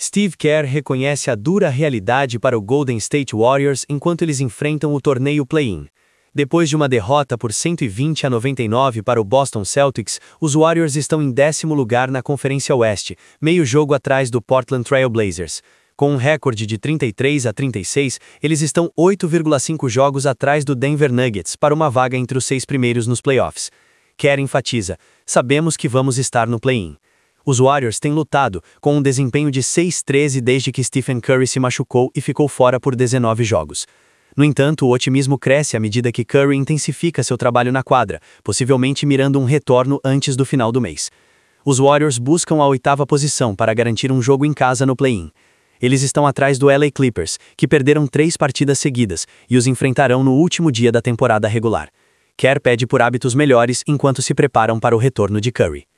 Steve Kerr reconhece a dura realidade para o Golden State Warriors enquanto eles enfrentam o torneio play-in. Depois de uma derrota por 120-99 para o Boston Celtics, os Warriors estão em 10º lugar na Conferência Oeste, meio jogo atrás do Portland Trail Blazers. Com um recorde de 33-36, eles estão 8,5 jogos atrás do Denver Nuggets para uma vaga entre os 6 primeiros nos playoffs. Kerr enfatiza: sabemos que vamos estar no play-in. Os Warriors têm lutado, com um desempenho de 6-13 desde que Stephen Curry se machucou e ficou fora por 19 jogos. No entanto, o otimismo cresce à medida que Curry intensifica seu trabalho na quadra, possivelmente mirando um retorno antes do final do mês. Os Warriors buscam a 8ª posição para garantir um jogo em casa no play-in. Eles estão atrás do LA Clippers, que perderam 3 partidas seguidas, e os enfrentarão no último dia da temporada regular. Kerr pede por hábitos melhores enquanto se preparam para o retorno de Curry.